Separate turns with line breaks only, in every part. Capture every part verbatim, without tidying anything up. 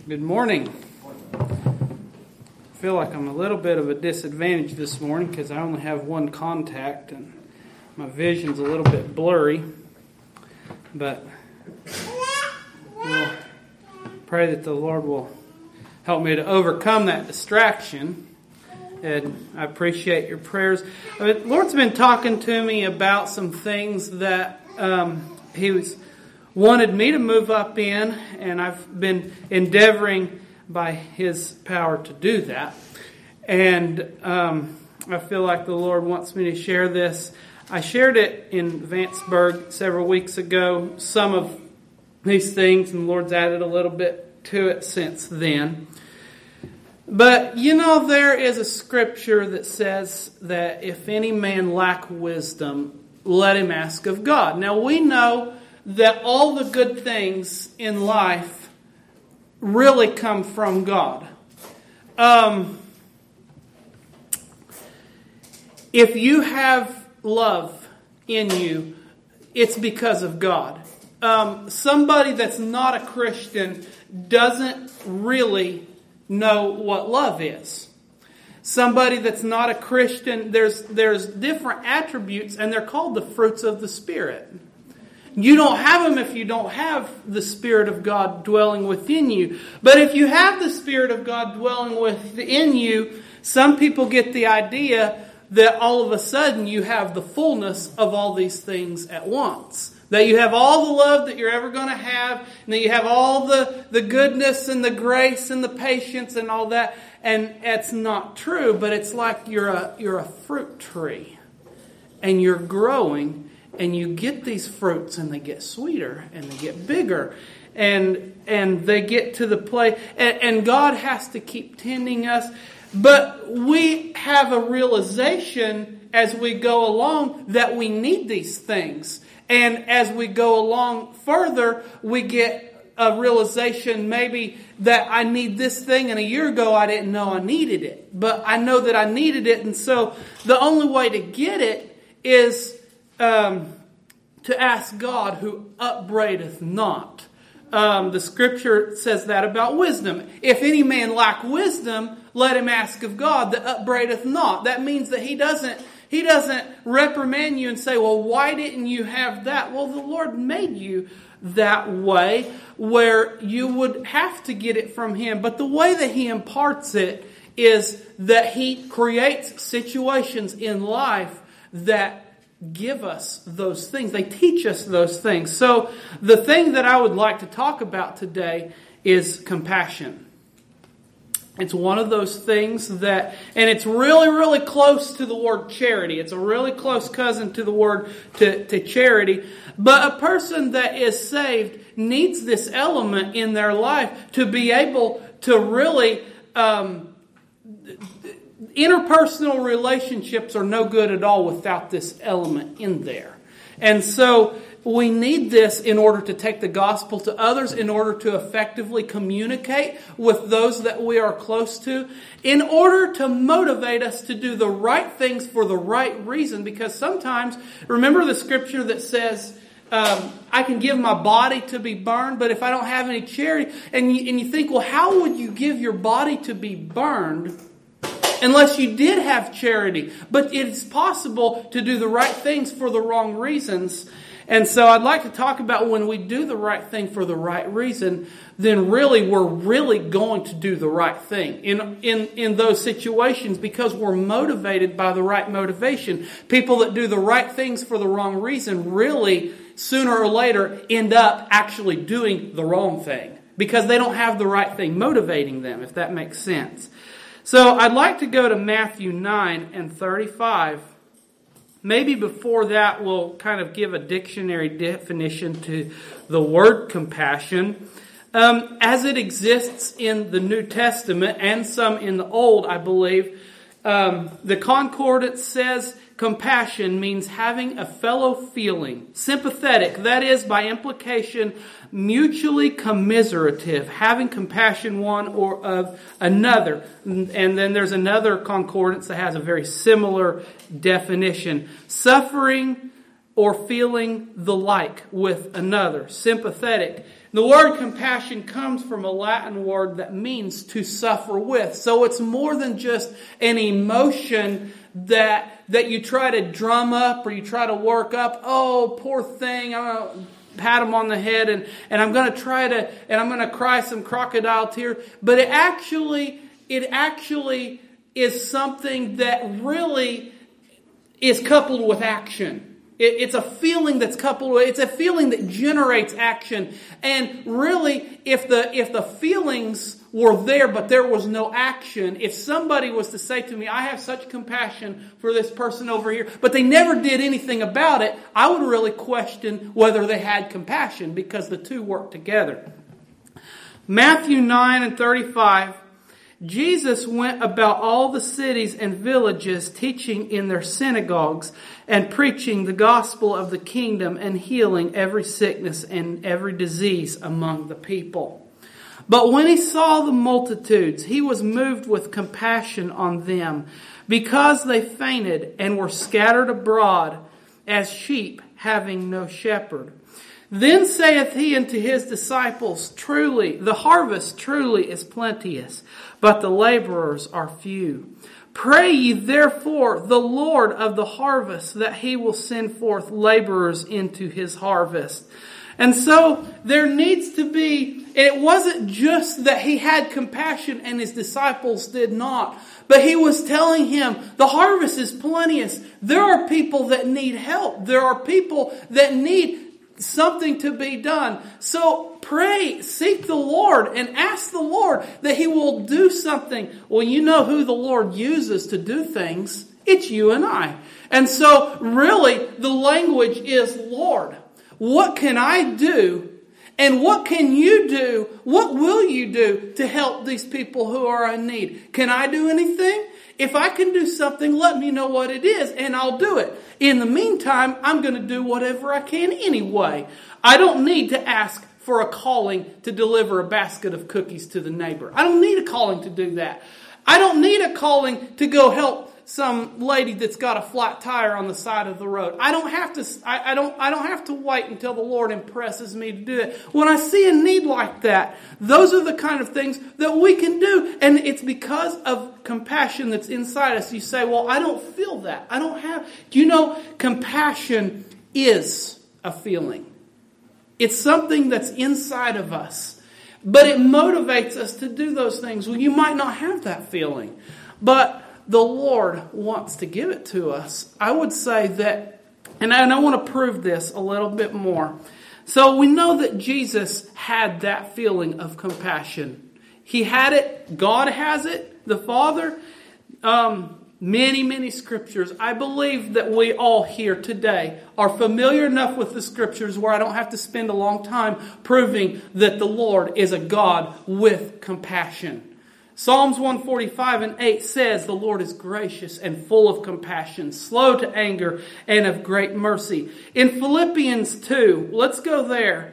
Good morning. I feel like I'm a little bit of a disadvantage this morning because I only have one contact and my vision's a little bit blurry. But we'll pray that the Lord will help me to overcome that distraction. And I appreciate your prayers. I mean, the Lord's been talking to me about some things that um, He was wanted me to move up in, and I've been endeavoring by His power to do that. And um, I feel like the Lord wants me to share this. I shared it in Vanceburg several weeks ago, some of these things, and the Lord's added a little bit to it since then. But, you know, there is a scripture that says that if any man lack wisdom, let him ask of God. Now, we know that all the good things in life really come from God. Um, if you have love in you, it's because of God. Um, somebody that's not a Christian doesn't really know what love is. Somebody that's not a Christian, there's there's different attributes, and they're called the fruits of the Spirit. You don't have them if you don't have the Spirit of God dwelling within you. But if you have the Spirit of God dwelling within you, some people get the idea that all of a sudden you have the fullness of all these things at once. That you have all the love that you're ever going to have, and that you have all the, the goodness and the grace and the patience and all that. And it's not true, but it's like you're a you're a fruit tree. And you're growing. And you get these fruits, and they get sweeter, and they get bigger, and and they get to the place. And, and God has to keep tending us, but we have a realization as we go along that we need these things. And as we go along further, we get a realization maybe that I need this thing, and a year ago I didn't know I needed it, but I know that I needed it, and so the only way to get it is Um, to ask God who upbraideth not. Um, the scripture says that about wisdom. If any man lack wisdom, let him ask of God that upbraideth not. That means that he doesn't he doesn't reprimand you and say, well, why didn't you have that? Well, the Lord made you that way where you would have to get it from Him. But the way that He imparts it is that He creates situations in life that give us those things. They teach us those things. So the thing that I would like to talk about today is compassion. It's one of those things that, and it's really, really close to the word charity. It's a really close cousin to the word to, to charity. But a person that is saved needs this element in their life to be able to really um, interpersonal relationships are no good at all without this element in there. And so we need this in order to take the gospel to others, in order to effectively communicate with those that we are close to, in order to motivate us to do the right things for the right reason. Because sometimes, remember the scripture that says, um, I can give my body to be burned, but if I don't have any charity, and you, and you think, well, how would you give your body to be burned unless you did have charity? But it's possible to do the right things for the wrong reasons. And so I'd like to talk about when we do the right thing for the right reason, then really we're really going to do the right thing in, in, in those situations because we're motivated by the right motivation. People that do the right things for the wrong reason really sooner or later end up actually doing the wrong thing because they don't have the right thing motivating them, if that makes sense. So I'd like to go to Matthew nine and thirty-five. Maybe before that we'll kind of give a dictionary definition to the word compassion. Um, as it exists in the New Testament and some in the Old, I believe, um, the Concordance says compassion means having a fellow feeling, sympathetic, that is, by implication, mutually commiserative, having compassion one or of another. And then there's another concordance that has a very similar definition. Suffering or feeling the like with another. Sympathetic. The word compassion comes from a Latin word that means to suffer with. So it's more than just an emotion that that you try to drum up or you try to work up. Oh, poor thing. I'm going to pat him on the head and, and I'm going to try to, and I'm going to cry some crocodile tears. But it actually, it actually is something that really is coupled with action. It's a feeling that's coupled with, it's a feeling that generates action. And really, if the, if the feelings were there, but there was no action, if somebody was to say to me, I have such compassion for this person over here, but they never did anything about it, I would really question whether they had compassion, because the two work together. Matthew nine and thirty-five, Jesus went about all the cities and villages, teaching in their synagogues and preaching the gospel of the kingdom and healing every sickness and every disease among the people. But when he saw the multitudes, he was moved with compassion on them, because they fainted and were scattered abroad as sheep having no shepherd. Then saith he unto his disciples, Truly, the harvest truly is plenteous, but the laborers are few. Pray ye therefore the Lord of the harvest that he will send forth laborers into his harvest. And so there needs to be, it wasn't just that he had compassion and his disciples did not, but he was telling him the harvest is plenteous. There are people that need help. There are people that need something to be done. So pray, seek the Lord and ask the Lord that he will do something. Well, you know who the Lord uses to do things. It's you and I. And so really the language is, Lord, what can I do? And what can you do? What will you do to help these people who are in need? Can I do anything? If I can do something, let me know what it is and I'll do it. In the meantime, I'm going to do whatever I can anyway. I don't need to ask for a calling to deliver a basket of cookies to the neighbor. I don't need a calling to do that. I don't need a calling to go help some lady that's got a flat tire on the side of the road. I don't have to, I, I don't, I don't have to wait until the Lord impresses me to do it. When I see a need like that, those are the kind of things that we can do. And it's because of compassion that's inside us. You say, well, I don't feel that. I don't have, do you know, compassion is a feeling. It's something that's inside of us. But it motivates us to do those things. Well, you might not have that feeling, but the Lord wants to give it to us. I would say that, and I, and I want to prove this a little bit more. So we know that Jesus had that feeling of compassion. He had it. God has it. The Father. Um, many, many scriptures. I believe that we all here today are familiar enough with the scriptures where I don't have to spend a long time proving that the Lord is a God with compassion. Psalms one forty-five and eight says, The Lord is gracious and full of compassion, slow to anger, and of great mercy. In Philippians two, let's go there.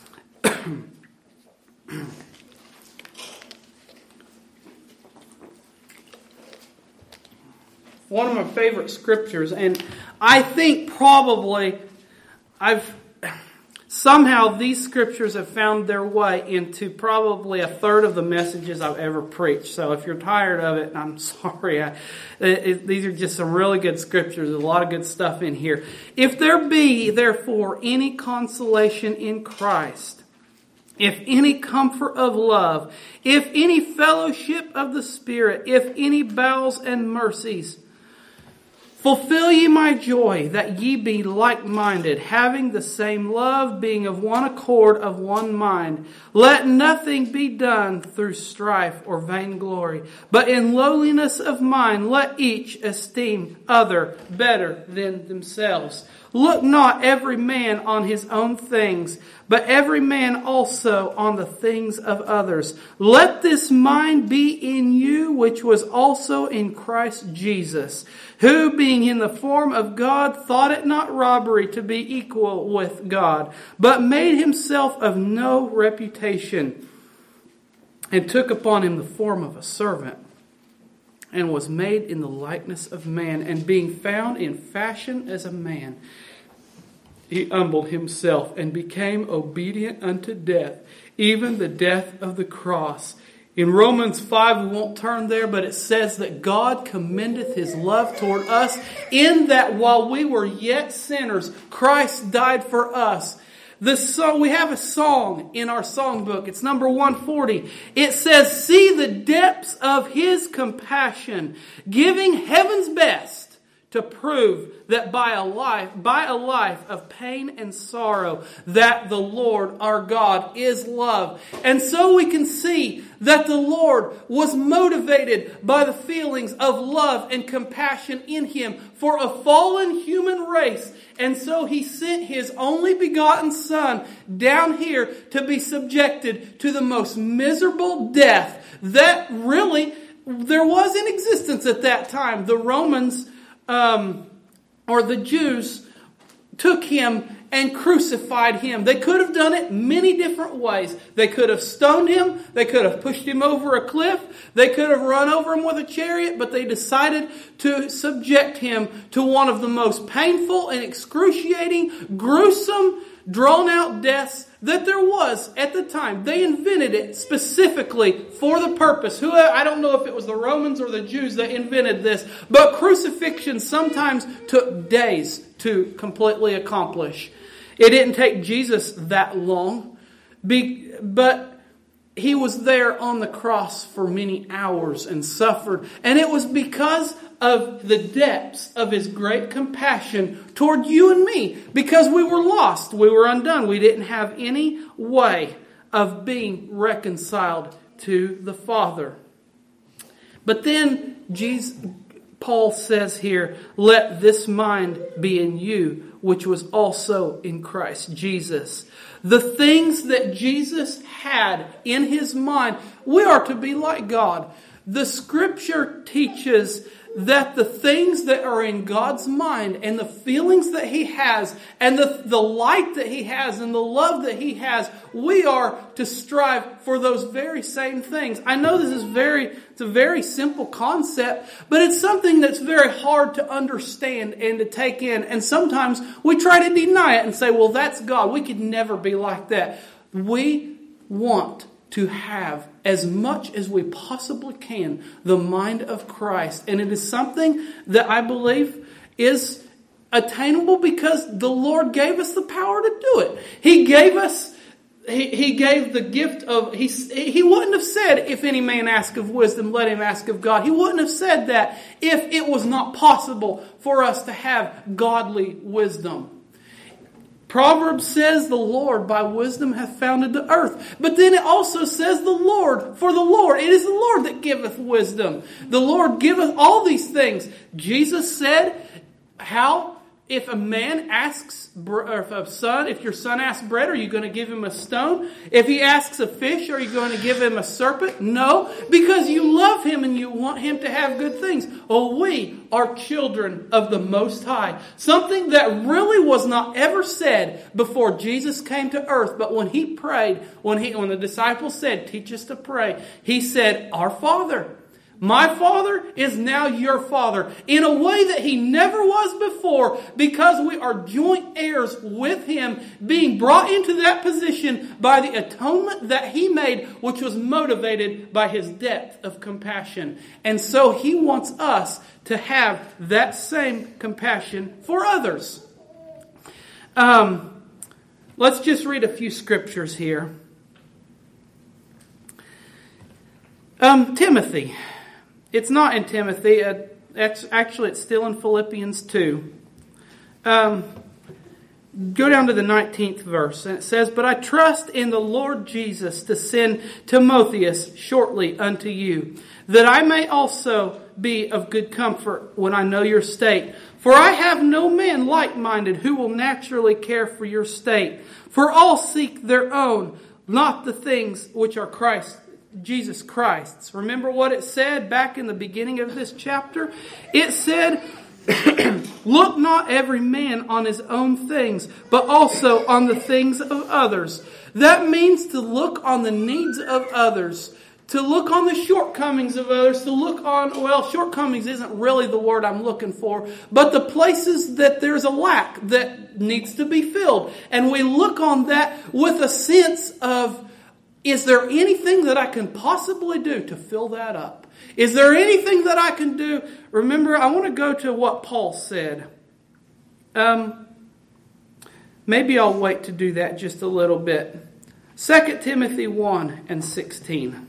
One of my favorite scriptures, and I think probably I've somehow these scriptures have found their way into probably a third of the messages I've ever preached. So if you're tired of it, I'm sorry. I, it, it, these are just some really good scriptures. There's a lot of good stuff in here. If there be, therefore, any consolation in Christ, if any comfort of love, if any fellowship of the Spirit, if any bowels and mercies, fulfill ye my joy, that ye be like-minded, having the same love, being of one accord, of one mind. Let nothing be done through strife or vainglory, but in lowliness of mind let each esteem other better than themselves. Look not every man on his own things, but every man also on the things of others. Let this mind be in you, which was also in Christ Jesus, who being in the form of God thought it not robbery to be equal with God, but made himself of no reputation, and took upon him the form of a servant, and was made in the likeness of man, and being found in fashion as a man, he humbled himself and became obedient unto death, even the death of the cross. In Romans five, we won't turn there, but it says that God commendeth His love toward us in that while we were yet sinners, Christ died for us. The song, we have a song in our songbook. It's number one forty. It says, "See the depths of His compassion, giving heaven's best to prove that by a life, by a life of pain and sorrow, that the Lord our God is love." And so we can see that the Lord was motivated by the feelings of love and compassion in Him for a fallen human race. And so He sent His only begotten Son down here to be subjected to the most miserable death that really there was in existence at that time. The Romans Um, or the Jews took Him and crucified Him. They could have done it many different ways. They could have stoned Him. They could have pushed Him over a cliff. They could have run over Him with a chariot, but they decided to subject Him to one of the most painful and excruciating, gruesome, drawn-out deaths that there was at the time. They invented it specifically for the purpose. Who I don't know if it was the Romans or the Jews that invented this, but crucifixion sometimes took days to completely accomplish. It didn't take Jesus that long, but He was there on the cross for many hours and suffered. And it was because of the depths of His great compassion toward you and me. Because we were lost. We were undone. We didn't have any way of being reconciled to the Father. But then Jesus, Paul says here, "Let this mind be in you, which was also in Christ Jesus." The things that Jesus had in His mind, we are to be like God. The Scripture teaches that the things that are in God's mind and the feelings that He has and the, the light that He has and the love that He has, we are to strive for those very same things. I know this is very, it's a very simple concept, but it's something that's very hard to understand and to take in. And sometimes we try to deny it and say, well, that's God. We could never be like that. We want to have as much as we possibly can the mind of Christ. And it is something that I believe is attainable because the Lord gave us the power to do it. He gave us, he, he gave the gift of, he, he wouldn't have said, if any man ask of wisdom, let him ask of God. He wouldn't have said that if it was not possible for us to have godly wisdom. Proverbs says the Lord by wisdom hath founded the earth. But then it also says the Lord, for the Lord, it is the Lord that giveth wisdom. The Lord giveth all these things. Jesus said, how if a man asks, or if a son, if your son asks bread, are you going to give him a stone? If he asks a fish, are you going to give him a serpent? No, because you love him and you want him to have good things. Oh, we are children of the Most High. Something that really was not ever said before Jesus came to earth. But when He prayed, when he, when the disciples said, teach us to pray, He said, our Father. My Father is now your Father in a way that He never was before, because we are joint heirs with Him, being brought into that position by the atonement that He made, which was motivated by His depth of compassion. And so He wants us to have that same compassion for others. Um, let's just read a few scriptures here. Um, Timothy. It's not in Timothy. Uh, it's, actually, it's still in Philippians two. Um, go down to the nineteenth verse. And it says, but I trust in the Lord Jesus to send Timotheus shortly unto you, that I may also be of good comfort when I know your state. For I have no man like-minded who will naturally care for your state. For all seek their own, not the things which are Christ's. Jesus Christ's. Remember what it said back in the beginning of this chapter? It said, look not every man on his own things, but also on the things of others. That means to look on the needs of others. to look on the shortcomings of others, to look on, well, shortcomings isn't really the word I'm looking for, but the places that there's a lack that needs to be filled. And we look on that with a sense of, is there anything that I can possibly do to fill that up? Is there anything that I can do? Remember, I want to go to what Paul said. Um, maybe I'll wait to do that just a little bit. Second Timothy one and sixteen.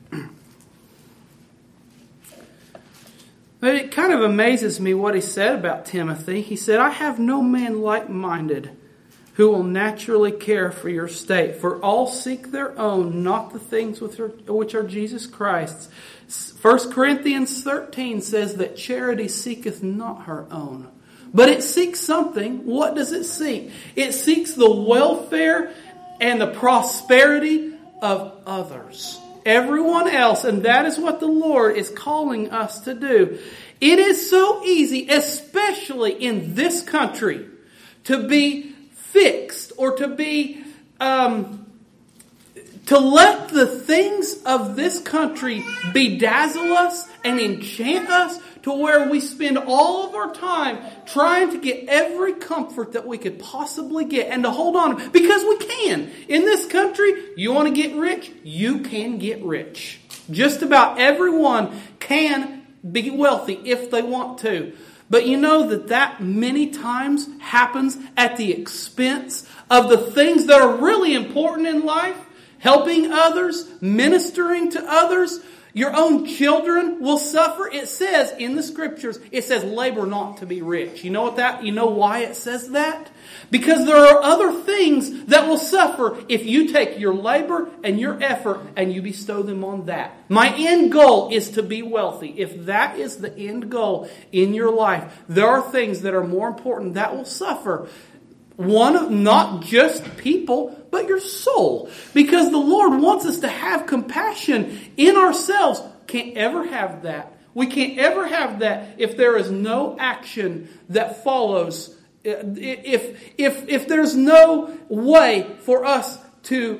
But it kind of amazes me what he said about Timothy. He said, I have no man like-minded who will naturally care for your state. For all seek their own, not the things which are Jesus Christ's. First Corinthians thirteen says that charity seeketh not her own. But it seeks something. What does it seek? It seeks the welfare and the prosperity of others. Everyone else. And that is what the Lord is calling us to do. It is so easy, especially in this country, to be fixed or to be, um, to let the things of this country bedazzle us and enchant us to where we spend all of our time trying to get every comfort that we could possibly get and to hold on. Because we can. In this country, you want to get rich? You can get rich. Just about everyone can be wealthy if they want to. But you know that that many times happens at the expense of the things that are really important in life. Helping others, ministering to others. Your own children will suffer. It says in the scriptures, it says labor not to be rich. You know what that, you know why it says that? Because there are other things that will suffer if you take your labor and your effort and you bestow them on that. My end goal is to be wealthy. If that is the end goal in your life, there are things that are more important that will suffer. One, not just people, but your soul. Because the Lord wants us to have compassion in ourselves. Can't ever have that. We can't ever have that if there is no action that follows. If, if, if there's no way for us to,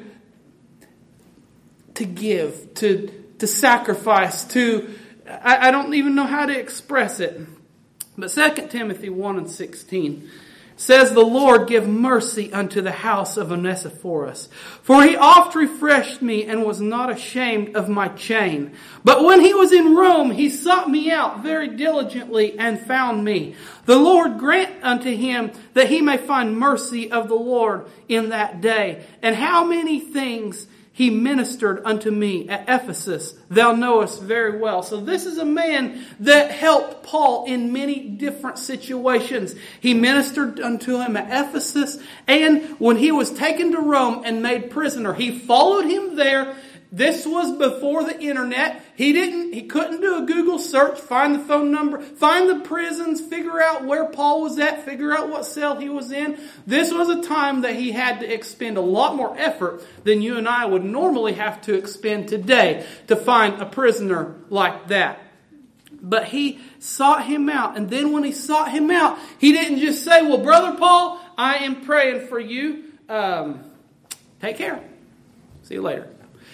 to give, to, to sacrifice, to, I, I don't even know how to express it. But Second Timothy one and sixteen says, the Lord give mercy unto the house of Onesiphorus. For he oft refreshed me and was not ashamed of my chain. But when he was in Rome, he sought me out very diligently and found me. The Lord grant unto him that he may find mercy of the Lord in that day. And how many things he ministered unto me at Ephesus, thou knowest very well. So this is a man that helped Paul in many different situations. He ministered unto him at Ephesus, and when he was taken to Rome and made prisoner, he followed him there. This was before the internet. He didn't, he couldn't do a Google search, find the phone number, find the prisons, figure out where Paul was at, figure out what cell he was in. This was a time that he had to expend a lot more effort than you and I would normally have to expend today to find a prisoner like that. But he sought him out. And then when he sought him out, he didn't just say, well, Brother Paul, I am praying for you. Um, take care. See you later.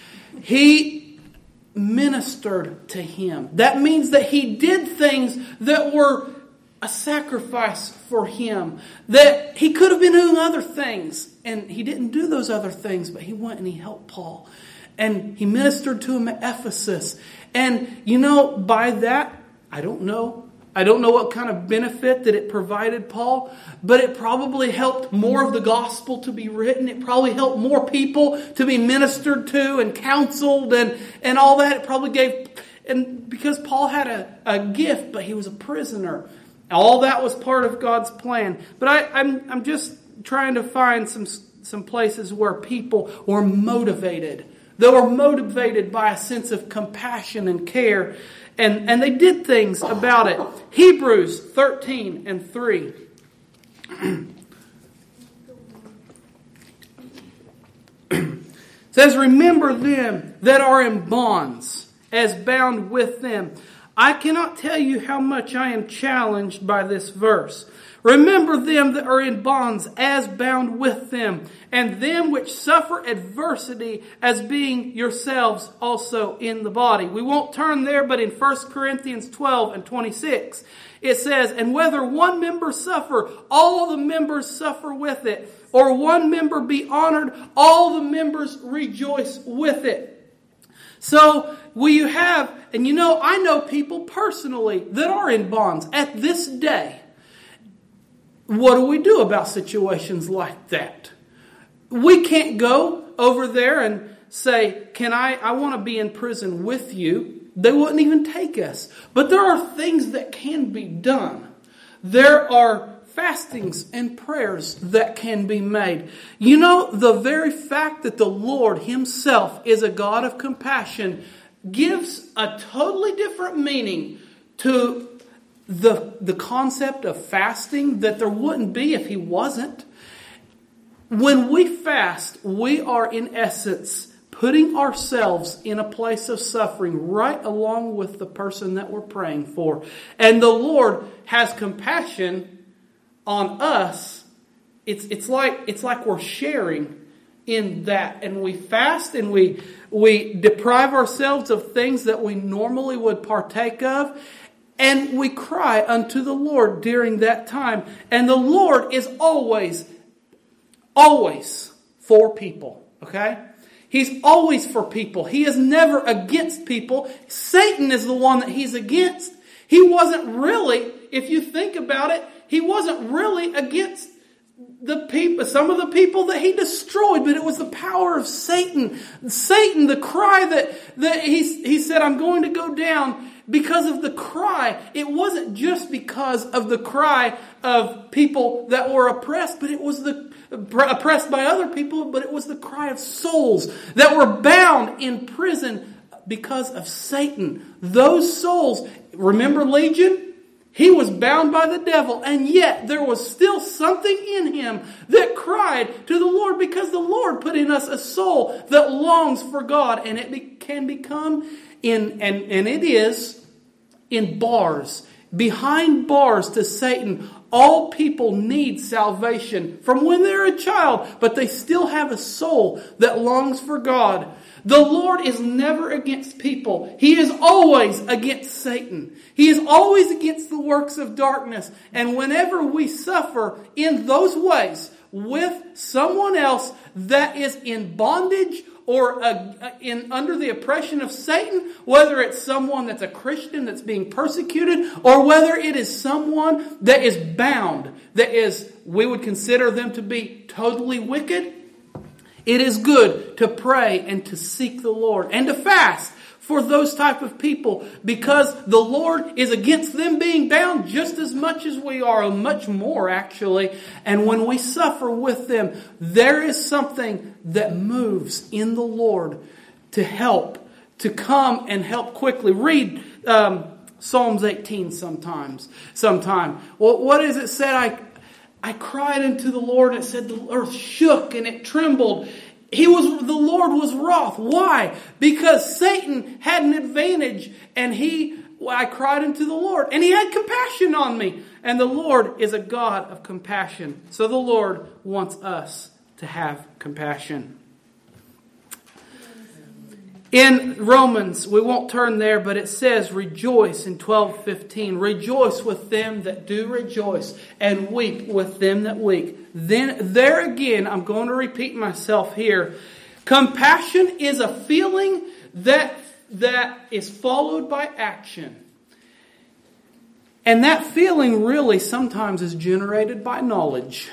He ministered to him. That means that he did things that were a sacrifice for him. That he could have been doing other things. And he didn't do those other things, but he went and he helped Paul. And he ministered to him at Ephesus. And, you know, by that, I don't know. I don't know what kind of benefit that it provided Paul, but it probably helped more of the gospel to be written. It probably helped more people to be ministered to and counseled and, and all that. It probably gave, and because Paul had a, a gift, but he was a prisoner. All that was part of God's plan. But I, I'm, I'm just trying to find some, some places where people were motivated. They were motivated by a sense of compassion and care. And, and they did things about it. Hebrews thirteen and three. Says, remember them that are in bonds, as bound with them. I cannot tell you how much I am challenged by this verse. Remember them that are in bonds as bound with them, and them which suffer adversity as being yourselves also in the body. We won't turn there, but in First Corinthians twelve and twenty-six, it says, and whether one member suffer, all the members suffer with it, or one member be honored, all the members rejoice with it. So we have, and you know, I know people personally that are in bonds at this day. What do we do about situations like that? We can't go over there and say, can I, I want to be in prison with you. They wouldn't even take us. But there are things that can be done. There are fastings and prayers that can be made. You know, the very fact that the Lord Himself is a God of compassion gives a totally different meaning to The, the concept of fasting that there wouldn't be if He wasn't. When we fast, we are in essence putting ourselves in a place of suffering right along with the person that we're praying for. And the Lord has compassion on us. It's, it's like, it's like we're sharing in that. And we fast and we, we deprive ourselves of things that we normally would partake of. And we cry unto the Lord during that time. And the Lord is always, always for people. Okay? He's always for people. He is never against people. Satan is the one that He's against. He wasn't really, if you think about it, He wasn't really against the people, some of the people that He destroyed, but it was the power of Satan. Satan, the cry that, that he, he said, I'm going to go down. Because of the cry, it wasn't just because of the cry of people that were oppressed, but it was the oppressed by other people, but it was the cry of souls that were bound in prison because of Satan. Those souls, remember Legion? He was bound by the devil, and yet there was still something in him that cried to the Lord because the Lord put in us a soul that longs for God, and it be, can become in, and, and it is in bars, behind bars to Satan. All people need salvation from when they're a child, but they still have a soul that longs for God. The Lord is never against people. He is always against Satan. He is always against the works of darkness. And whenever we suffer in those ways with someone else that is in bondage or uh, in under the oppression of Satan, whether it's someone that's a Christian that's being persecuted, or whether it is someone that is bound, that is, we would consider them to be totally wicked, it is good to pray and to seek the Lord and to fast for those type of people, because the Lord is against them being bound just as much as we are, much more actually. And when we suffer with them, there is something that moves in the Lord to help, to come and help quickly. Read um, Psalms eighteen sometimes, sometime. Well, what is it said? I I cried unto the Lord, and it said the earth shook and it trembled. He was, the Lord was wroth. Why? Because Satan had an advantage, and he, well, I cried unto the Lord, and He had compassion on me. And the Lord is a God of compassion. So the Lord wants us to have compassion. In Romans, we won't turn there, but it says, rejoice in twelve fifteen. Rejoice with them that do rejoice, and weep with them that weep. Then, there again, I'm going to repeat myself here. Compassion is a feeling that, that is followed by action. And that feeling really sometimes is generated by knowledge.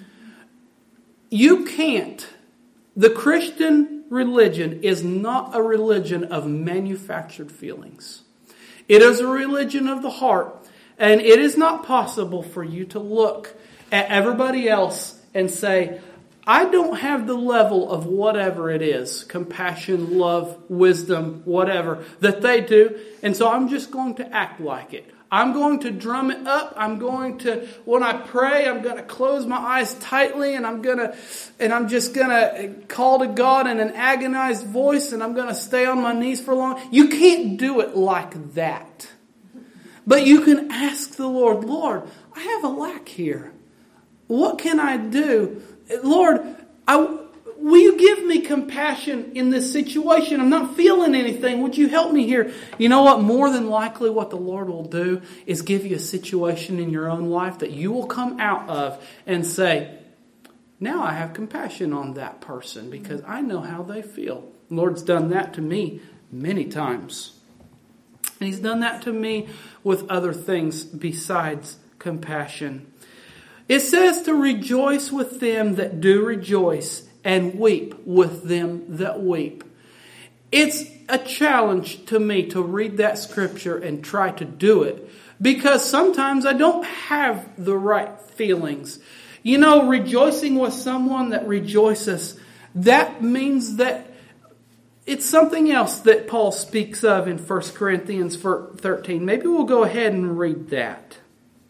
You can't. The Christian religion is not a religion of manufactured feelings. It is a religion of the heart. And it is not possible for you to look at everybody else and say, I don't have the level of whatever it is, compassion, love, wisdom, whatever, that they do. And so I'm just going to act like it. I'm going to drum it up. I'm going to, when I pray, I'm going to close my eyes tightly, and I'm going to, and I'm just going to call to God in an agonized voice, and I'm going to stay on my knees for long. You can't do it like that. But you can ask the Lord, Lord, I have a lack here. What can I do? Lord, I, will you give me compassion in this situation? I'm not feeling anything. Would you help me here? You know what? More than likely what the Lord will do is give you a situation in your own life that you will come out of and say, now I have compassion on that person because I know how they feel. The Lord's done that to me many times. And He's done that to me with other things besides compassion. It says to rejoice with them that do rejoice and weep with them that weep. It's a challenge to me to read that scripture and try to do it because sometimes I don't have the right feelings. You know, rejoicing with someone that rejoices, that means that it's something else that Paul speaks of in First Corinthians thirteen. Maybe we'll go ahead and read that.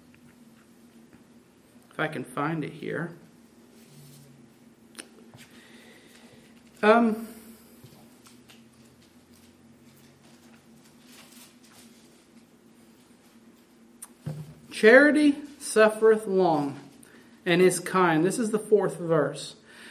If I can find it here. Um, Charity suffereth long and is kind. This is the fourth verse.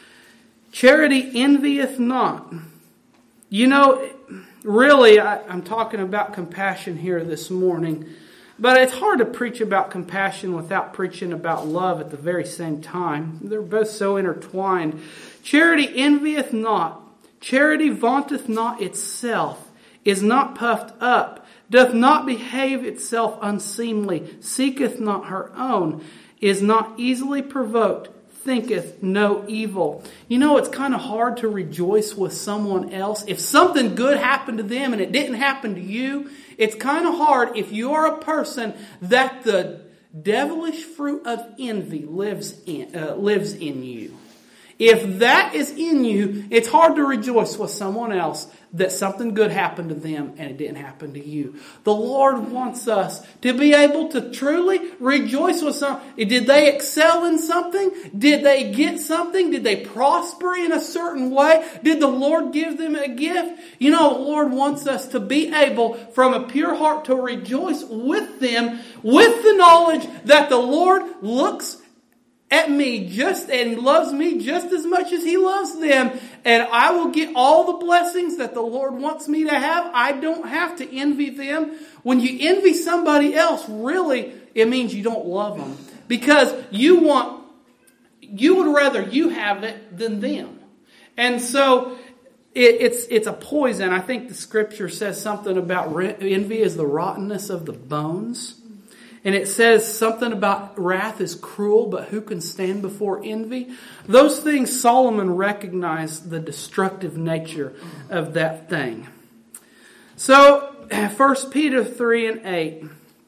Charity envieth not. You know, really, I, I'm talking about compassion here this morning. But it's hard to preach about compassion without preaching about love at the very same time. They're both so intertwined. Charity envieth not. Charity vaunteth not itself, is not puffed up, doth not behave itself unseemly, seeketh not her own, is not easily provoked, thinketh no evil. You know, it's kind of hard to rejoice with someone else. If something good happened to them and it didn't happen to you, it's kind of hard if you're a person that the devilish fruit of envy lives in, uh, lives in you. If that is in you, it's hard to rejoice with someone else that something good happened to them and it didn't happen to you. The Lord wants us to be able to truly rejoice with something. Did they excel in something? Did they get something? Did they prosper in a certain way? Did the Lord give them a gift? You know, the Lord wants us to be able, from a pure heart, to rejoice with them, with the knowledge that the Lord looks at me just and loves me just as much as He loves them, and I will get all the blessings that the Lord wants me to have. I don't have to envy them. When you envy somebody else, really, it means you don't love them, because you want, you would rather you have it than them. And so it, it's it's a poison. I think the scripture says something about envy is the rottenness of the bones. And it says something about wrath is cruel, but who can stand before envy? Those things, Solomon recognized the destructive nature of that thing. So, First Peter three and eight.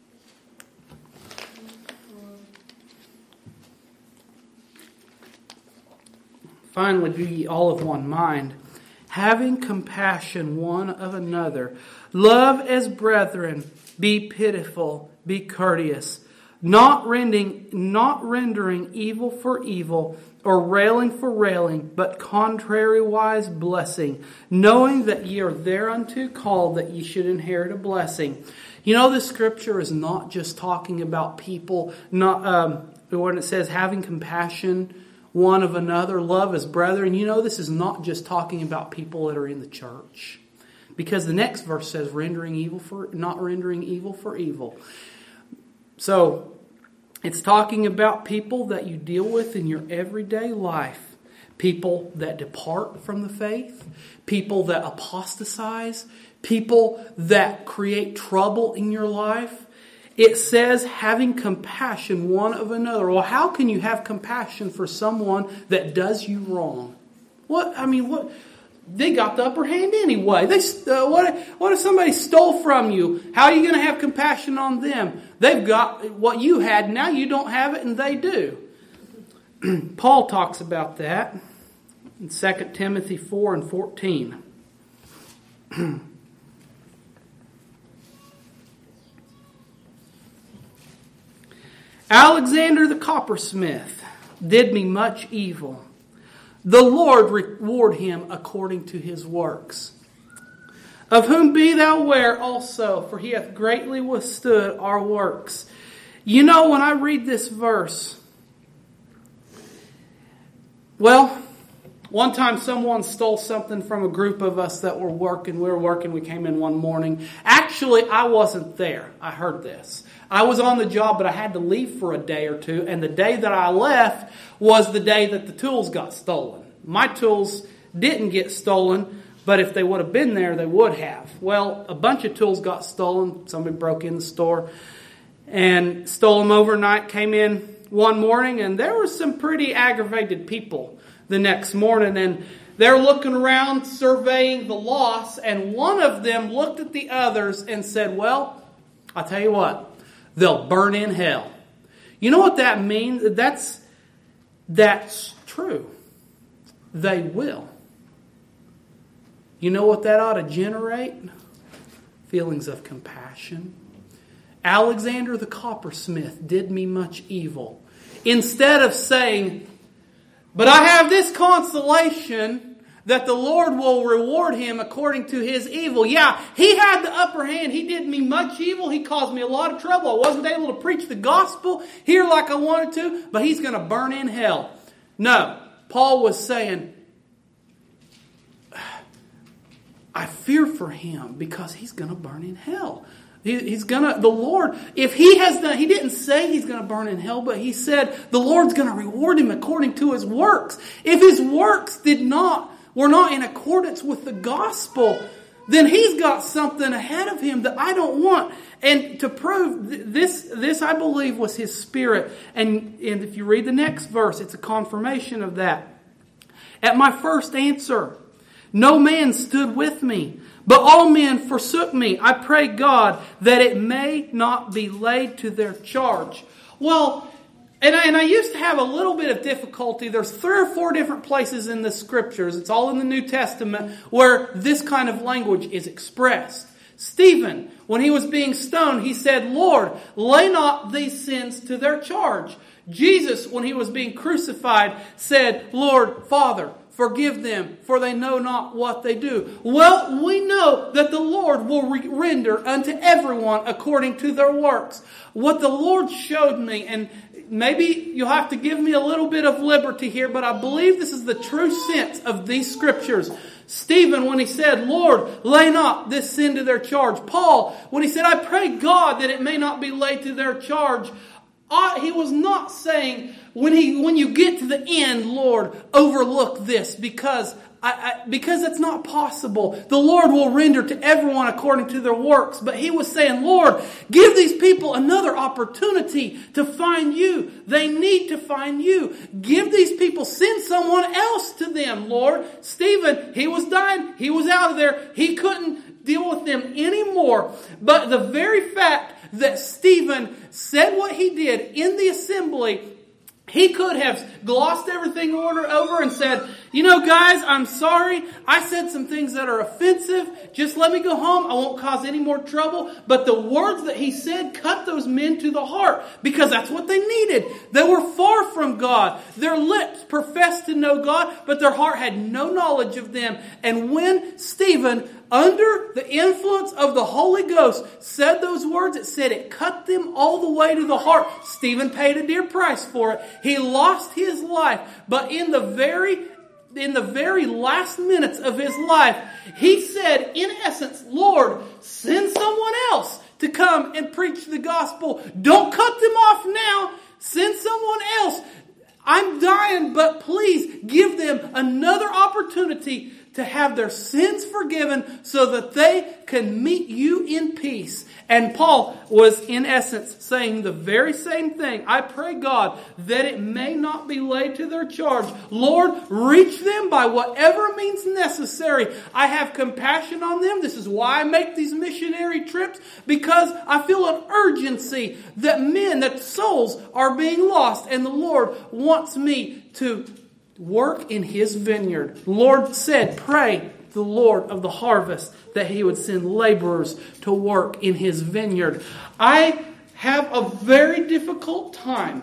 Finally, be ye all of one mind, having compassion one of another. Love as brethren, be pitiful, be courteous, not rending, not rendering evil for evil, or railing for railing, but contrariwise blessing, knowing that ye are thereunto called, that ye should inherit a blessing. You know, this scripture is not just talking about people, not um, when it says having compassion one of another, love as brethren. You know, this is not just talking about people that are in the church. Because the next verse says, rendering evil for not rendering evil for evil. So, it's talking about people that you deal with in your everyday life. People that depart from the faith. People that apostatize. People that create trouble in your life. It says having compassion one of another. Well, how can you have compassion for someone that does you wrong? What, I mean, what... They got the upper hand anyway. They uh, what, what if somebody stole from you? How are you going to have compassion on them? They've got what you had. Now you don't have it and they do. Paul talks about that in Second Timothy four and fourteen. Alexander the coppersmith did me much evil. The Lord reward him according to his works. Of whom be thou aware also, for he hath greatly withstood our works. You know, when I read this verse, well, one time someone stole something from a group of us that were working. We were working. We came in one morning. Actually, I wasn't there. I heard this. I was on the job, but I had to leave for a day or two. And the day that I left was the day that the tools got stolen. My tools didn't get stolen, but if they would have been there, they would have. Well, a bunch of tools got stolen. Somebody broke in the store and stole them overnight. Came in one morning, and there were some pretty aggravated people the next morning, and they're looking around, surveying the loss, and one of them looked at the others and said, well, I'll tell you what, they'll burn in hell. You know what that means? That's, that's true. They will. You know what that ought to generate? Feelings of compassion. Alexander the coppersmith did me much evil. Instead of saying, but I have this consolation that the Lord will reward him according to his evil. Yeah, he had the upper hand. He did me much evil. He caused me a lot of trouble. I wasn't able to preach the gospel here like I wanted to, but he's going to burn in hell. No, Paul was saying, I fear for him because he's going to burn in hell. He's gonna, the Lord, if he has done, he didn't say he's going to burn in hell, but he said the Lord's going to reward him according to his works. If his works did not, were not in accordance with the gospel, then he's got something ahead of him that I don't want. And to prove this, this I believe was his spirit. And, and if you read the next verse, it's a confirmation of that. At my first answer, no man stood with me, but all men forsook me. I pray God that it may not be laid to their charge. Well, and I, and I used to have a little bit of difficulty. There's three or four different places in the scriptures, it's all in the New Testament, where this kind of language is expressed. Stephen, when he was being stoned, he said, Lord, lay not these sins to their charge. Jesus, when he was being crucified, said, Lord, Father, forgive them, for they know not what they do. Well, we know that the Lord will re- render unto everyone according to their works. What the Lord showed me, and maybe you'll have to give me a little bit of liberty here, but I believe this is the true sense of these scriptures. Stephen, when he said, Lord, lay not this sin to their charge. Paul, when he said, I pray God that it may not be laid to their charge. Uh, he was not saying, when he when you get to the end, Lord, overlook this, because I, I, because that's not possible. The Lord will render to everyone according to their works. But he was saying, Lord, give these people another opportunity to find you. They need to find you. Give these people, send someone else to them, Lord. Stephen, he was dying. He was out of there. He couldn't deal with them anymore. But the very fact that Stephen said what he did in the assembly, he could have glossed everything over and said, you know, guys, I'm sorry. I said some things that are offensive. Just let me go home. I won't cause any more trouble. But the words that he said cut those men to the heart, because that's what they needed. They were far from God. Their lips professed to know God, but their heart had no knowledge of them. And when Stephen, under the influence of the Holy Ghost, said those words, it said it cut them all the way to the heart. Stephen paid a dear price for it. He lost his life. But in the very in the very last minutes of his life, he said, in essence, Lord, send someone else to come and preach the gospel. Don't cut them off now. Send someone else. I'm dying, but please give them another opportunity to have their sins forgiven so that they can meet you in peace. And Paul was, in essence, saying the very same thing. I pray, God, that it may not be laid to their charge. Lord, reach them by whatever means necessary. I have compassion on them. This is why I make these missionary trips, because I feel an urgency that men, that souls are being lost, and the Lord wants me to work in His vineyard. The Lord said, pray the Lord of the harvest that He would send laborers to work in His vineyard. I have a very difficult time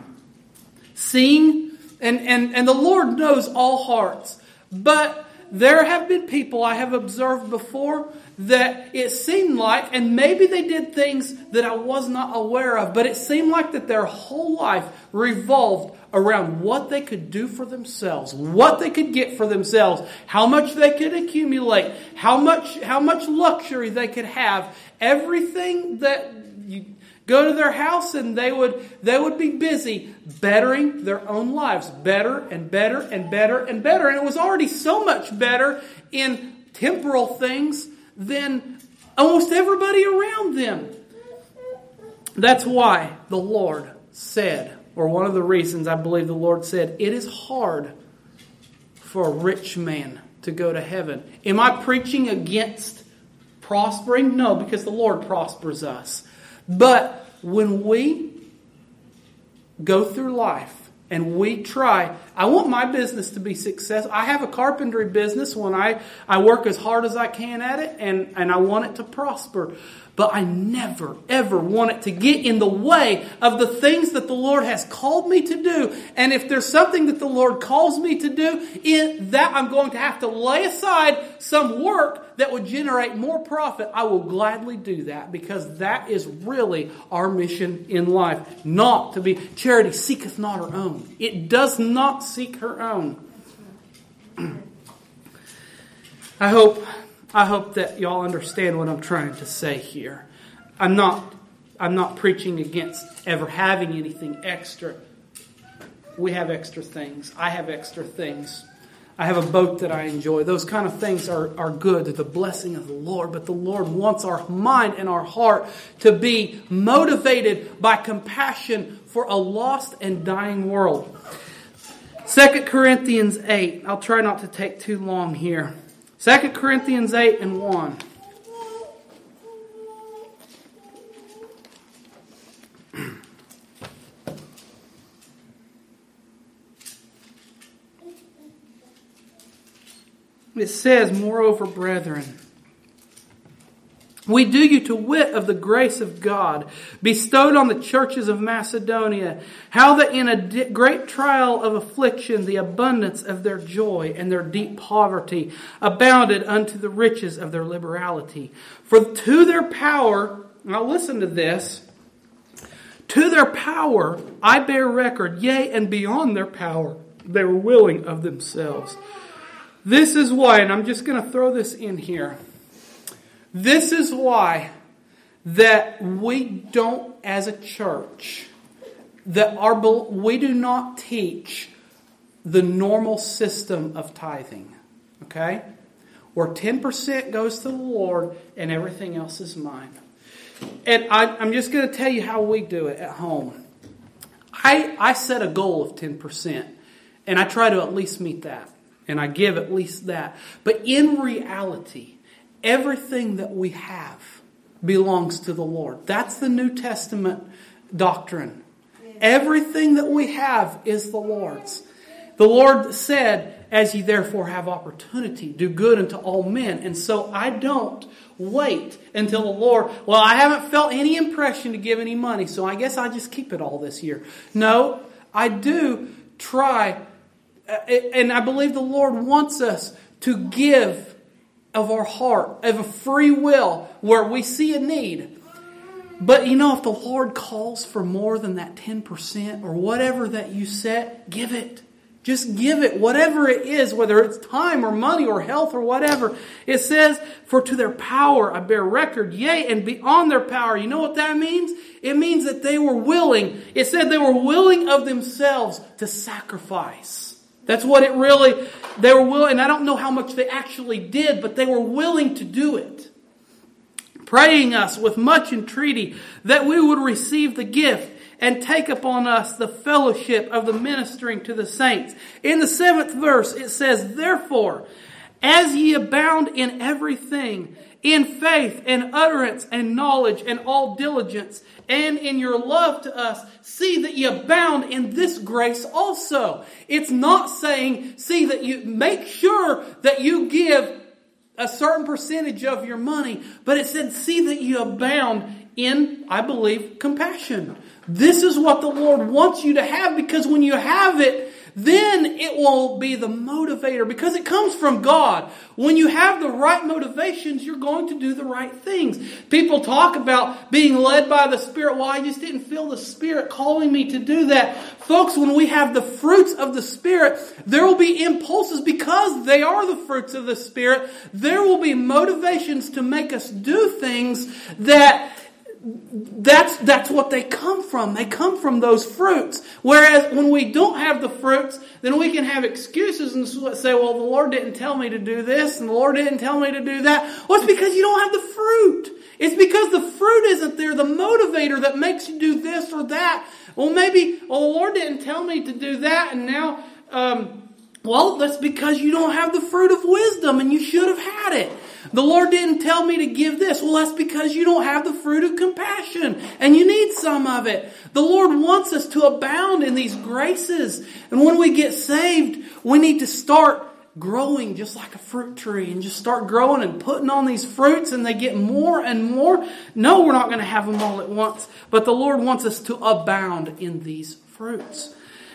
seeing, and, and, and the Lord knows all hearts, but there have been people I have observed before that it seemed like, and maybe they did things that I was not aware of, but it seemed like that their whole life revolved around what they could do for themselves, what they could get for themselves, how much they could accumulate, how much how much luxury they could have. Everything that you go to their house and they would they would be busy bettering their own lives, better and better and better and better. And it was already so much better in temporal things than almost everybody around them. That's why the Lord said, or one of the reasons I believe the Lord said, it is hard for a rich man to go to heaven. Am I preaching against prospering? No, because the Lord prospers us. But when we go through life and we try, I want my business to be successful. I have a carpentry business when I, I work as hard as I can at it, and, and I want it to prosper. But I never, ever want it to get in the way of the things that the Lord has called me to do. And if there's something that the Lord calls me to do, in that I'm going to have to lay aside some work that would generate more profit, I will gladly do that, because that is really our mission in life. Not to be, charity seeketh not her own. It does not seek her own. I hope... I hope that y'all understand what I'm trying to say here. I'm not, I'm not preaching against ever having anything extra. We have extra things. I have extra things. I have a boat that I enjoy. Those kind of things are, are good. They're the blessing of the Lord. But the Lord wants our mind and our heart to be motivated by compassion for a lost and dying world. Second Corinthians eight. I'll try not to take too long here. Second Corinthians eight and one. It says, moreover, brethren, we do you to wit of the grace of God bestowed on the churches of Macedonia, how that in a di- great trial of affliction the abundance of their joy and their deep poverty abounded unto the riches of their liberality. For to their power, now listen to this, to their power I bear record, yea, and beyond their power they were willing of themselves. This is why, and I'm just going to throw this in here. This is why that we don't, as a church, that our we do not teach the normal system of tithing. Okay? Where ten percent goes to the Lord and everything else is mine. And I, I'm just going to tell you how we do it at home. I, I set a goal of ten percent. And I try to at least meet that. And I give at least that. But in reality, everything that we have belongs to the Lord. That's the New Testament doctrine. Everything that we have is the Lord's. The Lord said, as ye therefore have opportunity, do good unto all men. And so I don't wait until the Lord, well, I haven't felt any impression to give any money, so I guess I'll just keep it all this year. No, I do try, and I believe the Lord wants us to give of our heart, of a free will, where we see a need. But you know, if the Lord calls for more than that ten percent or whatever that you set, give it. Just give it, whatever it is, whether it's time or money or health or whatever. It says, for to their power I bear record, yea, and beyond their power. You know what that means? It means that they were willing. It said they were willing of themselves to sacrifice. That's what it really, they were willing, and I don't know how much they actually did, but they were willing to do it. Praying us with much entreaty that we would receive the gift and take upon us the fellowship of the ministering to the saints. In the seventh verse it says, therefore, as ye abound in everything, in faith and utterance and knowledge and all diligence, and in your love to us, see that ye abound in this grace also. It's not saying, see that you, make sure that you give a certain percentage of your money, but it said, see that you abound in, I believe, compassion. This is what the Lord wants you to have, because when you have it, then it will be the motivator because it comes from God. When you have the right motivations, you're going to do the right things. People talk about being led by the Spirit. Well, I just didn't feel the Spirit calling me to do that. Folks, when we have the fruits of the Spirit, there will be impulses because they are the fruits of the Spirit. There will be motivations to make us do things that That's that's what they come from. They come from those fruits. Whereas when we don't have the fruits, then we can have excuses and say, well, the Lord didn't tell me to do this and the Lord didn't tell me to do that. Well, it's because you don't have the fruit. It's because the fruit isn't there, the motivator that makes you do this or that. Well, maybe, well, the Lord didn't tell me to do that and now, um, well, that's because you don't have the fruit of wisdom and you should have had it. The Lord didn't tell me to give this. Well, that's because you don't have the fruit of compassion and you need some of it. The Lord wants us to abound in these graces. And when we get saved, we need to start growing just like a fruit tree and just start growing and putting on these fruits and they get more and more. No, we're not going to have them all at once. But the Lord wants us to abound in these fruits.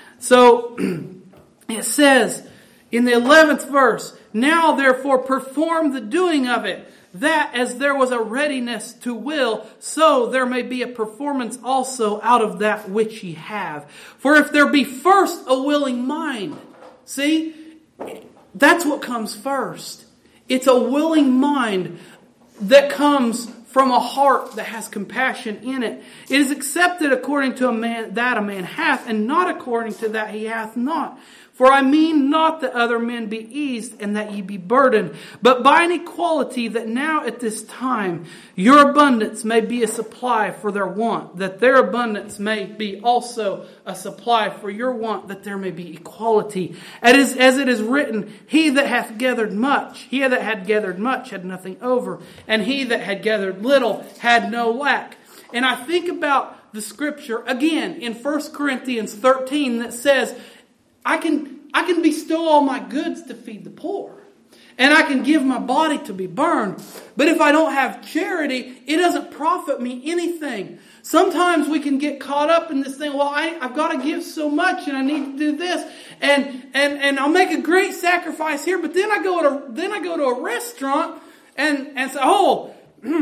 So it says in the eleventh verse, now therefore perform the doing of it, that as there was a readiness to will, so there may be a performance also out of that which ye have. For if there be first a willing mind, see, that's what comes first. It's a willing mind that comes from a heart that has compassion in it. It is accepted according to a man that a man hath, and not according to that he hath not. For I mean not that other men be eased and that ye be burdened, but by an equality that now at this time your abundance may be a supply for their want, that their abundance may be also a supply for your want, that there may be equality. As, as it is written, he that hath gathered much, he that had gathered much had nothing over, and he that had gathered little had no lack. And I think about the scripture again in First Corinthians thirteen that says, I can I can bestow all my goods to feed the poor. And I can give my body to be burned. But if I don't have charity, it doesn't profit me anything. Sometimes we can get caught up in this thing. Well, I, I've got to give so much and I need to do this. And, and, and I'll make a great sacrifice here. But then I go to, then I go to a restaurant and, and say, oh,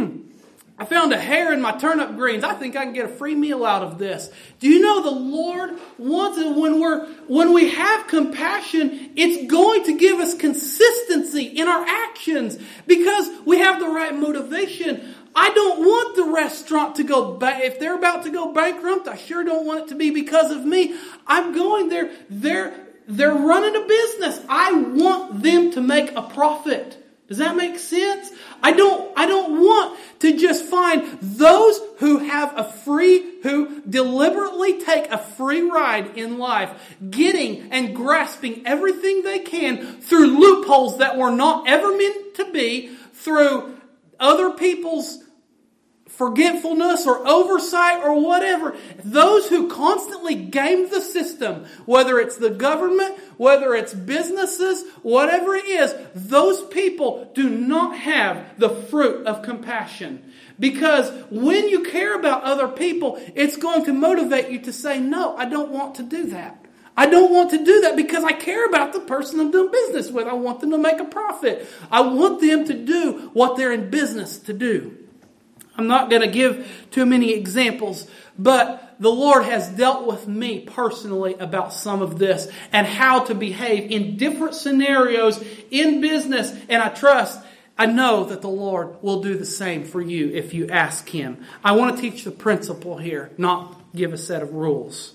I found a hair in my turnip greens. I think I can get a free meal out of this. Do you know the Lord wants it when we're when we have compassion, it's going to give us consistency in our actions because we have the right motivation. I don't want the restaurant to go back. If they're about to go bankrupt, I sure don't want it to be because of me. I'm going there. They're they're running a business. I want them to make a profit. Does that make sense? I don't, I don't want to just find those who have a free, who deliberately take a free ride in life, getting and grasping everything they can through loopholes that were not ever meant to be, through other people's forgetfulness or oversight or whatever. Those who constantly game the system, whether it's the government, whether it's businesses, whatever it is, those people do not have the fruit of compassion. Because when you care about other people, it's going to motivate you to say, no, I don't want to do that. I don't want to do that because I care about the person I'm doing business with. I want them to make a profit. I want them to do what they're in business to do. I'm not going to give too many examples, but the Lord has dealt with me personally about some of this and how to behave in different scenarios in business. And I trust, I know that the Lord will do the same for you if you ask Him. I want to teach the principle here, not give a set of rules.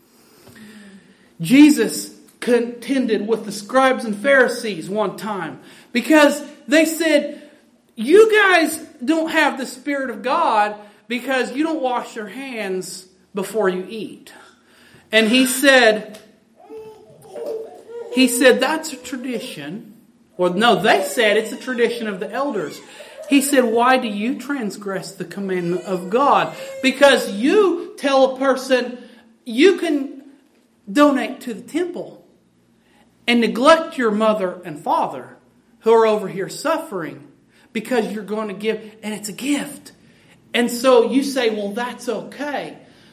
Jesus contended with the scribes and Pharisees one time because they said, you guys don't have the Spirit of God because you don't wash your hands before you eat. And he said, he said, that's a tradition. Or no, they said it's a tradition of the elders. He said, why do you transgress the commandment of God? Because you tell a person you can donate to the temple and neglect your mother and father who are over here suffering. Because you're going to give, and it's a gift. And so you say, well, that's okay.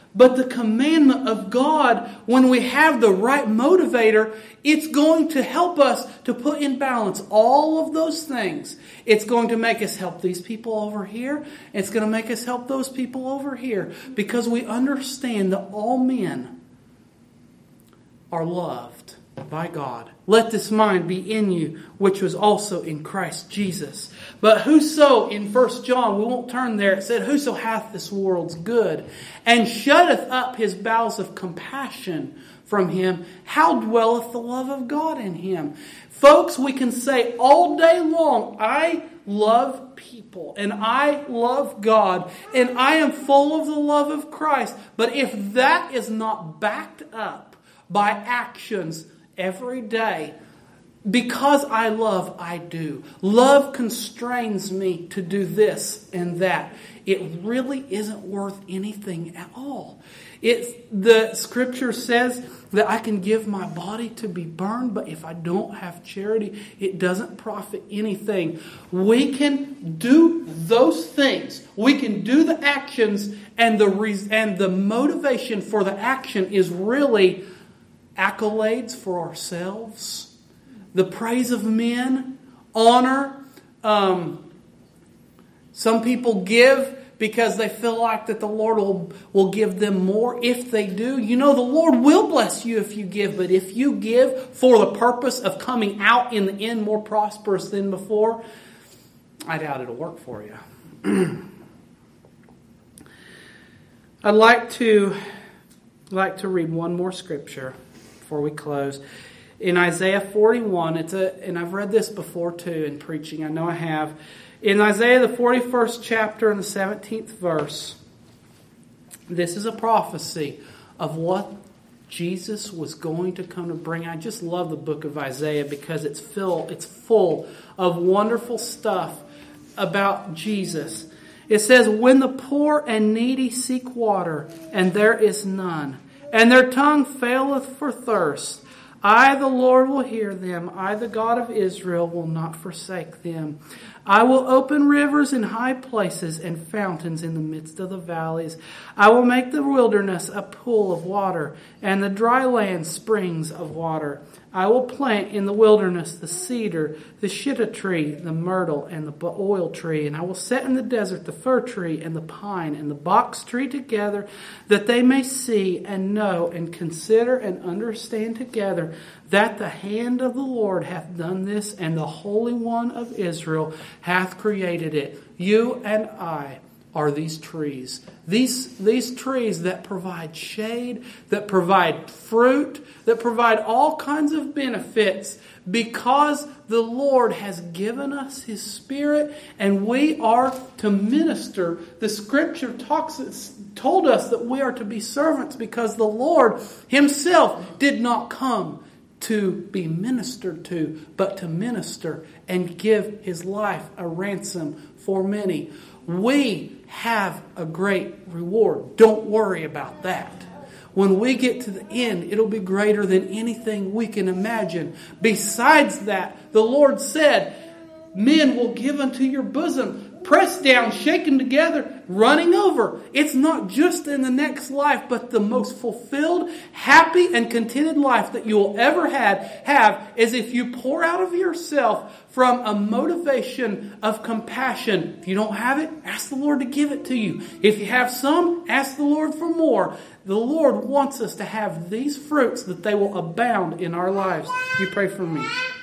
But the commandment of God, when we have the right motivator, it's going to help us to put in balance all of those things. It's going to make us help these people over here. It's going to make us help those people over here. Because we understand that all men are loved by God. Let this mind be in you, which was also in Christ Jesus. But whoso, in First John, we won't turn there, it said, whoso hath this world's good, and shutteth up his bowels of compassion from him, how dwelleth the love of God in him? Folks, we can say all day long, I love people, and I love God, and I am full of the love of Christ. But if that is not backed up by actions every day, because I love, I do. Love constrains me to do this and that. It really isn't worth anything at all. It's, the scripture says that I can give my body to be burned, but if I don't have charity, it doesn't profit anything. We can do those things. We can do the actions, and the re- and the motivation for the action is really accolades for ourselves, the praise of men, honor. Um, some people give because they feel like that the Lord will, will give them more if they do. You know, the Lord will bless you if you give, but if you give for the purpose of coming out in the end more prosperous than before, I doubt it'll work for you. I'd like to like to read one more scripture before we close. In Isaiah forty-one, it's a, and I've read this before too in preaching. I know I have. In Isaiah the forty-first chapter and the seventeenth verse, this is a prophecy of what Jesus was going to come to bring. I just love the book of Isaiah because it's full, it's full of wonderful stuff about Jesus. It says, when the poor and needy seek water, and there is none, and their tongue faileth for thirst, I, the Lord, will hear them. I, the God of Israel, will not forsake them. I will open rivers in high places and fountains in the midst of the valleys. I will make the wilderness a pool of water, and the dry land springs of water. I will plant in the wilderness the cedar, the shittah tree, the myrtle, and the oil tree. And I will set in the desert the fir tree and the pine and the box tree together, that they may see and know and consider and understand together that the hand of the Lord hath done this, and the Holy One of Israel hath created it. You and I are these trees. These, these trees that provide shade, that provide fruit, that provide all kinds of benefits because the Lord has given us His Spirit, and we are to minister. The Scripture talks, told us that we are to be servants because the Lord Himself did not come to be ministered to, but to minister and give His life a ransom for many. We have a great reward. Don't worry about that. When we get to the end, it'll be greater than anything we can imagine. Besides that, the Lord said, men will give unto your bosom, pressed down, shaken together, running over. It's not just in the next life, but the most fulfilled, happy, and contented life that you will ever had, have is if you pour out of yourself from a motivation of compassion. If you don't have it, ask the Lord to give it to you. If you have some, ask the Lord for more. The Lord wants us to have these fruits that they will abound in our lives. You pray for me.